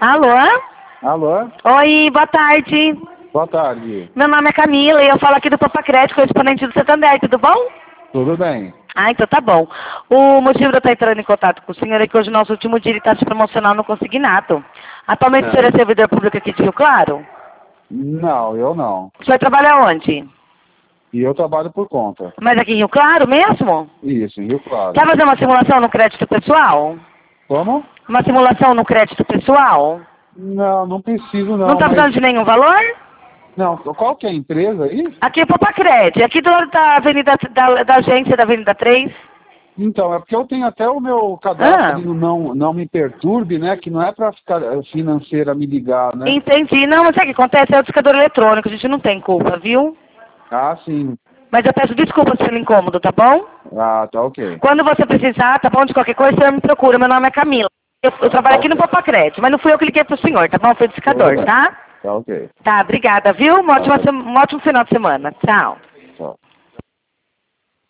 Alô? Alô? Oi, boa tarde. Boa tarde. Meu nome é Camila e eu falo aqui do Papacrédito, correspondente do Santander, tudo bom? Tudo bem. Ah, então tá bom. O motivo de eu estar entrando em contato com o senhor é que hoje, no nosso último dia, ele está se promocional no consignado. Atualmente o senhor é servidor público aqui de Rio Claro? Não, eu não. O senhor trabalha onde? E eu trabalho por conta. Mas aqui em Rio Claro mesmo? Isso, em Rio Claro. Quer fazer uma simulação no crédito pessoal? Como? Uma simulação no crédito pessoal? Não, não preciso não. Não está mas... precisando de nenhum valor? Não, qual que é a empresa aí? Aqui é Papacrédito, aqui do lado da Avenida, da agência da Avenida 3. Então, é porque eu tenho até o meu cadastro ali no não me perturbe, né? Que não é para ficar financeira me ligar, né? Entendi. Não, mas sabe o que acontece? É o discador eletrônico, a gente não tem culpa, viu? Ah, sim. Mas eu peço desculpas pelo incômodo, tá bom? Ah, tá ok. Quando você precisar, tá bom? De qualquer coisa, você me procura. Meu nome é Camila. Eu trabalho aqui no Papacrédito, mas não fui eu que liguei pro senhor, tá bom? Foi o discador, tá? Tá ok. Tá, obrigada, viu? Um ótimo final de semana. Tchau.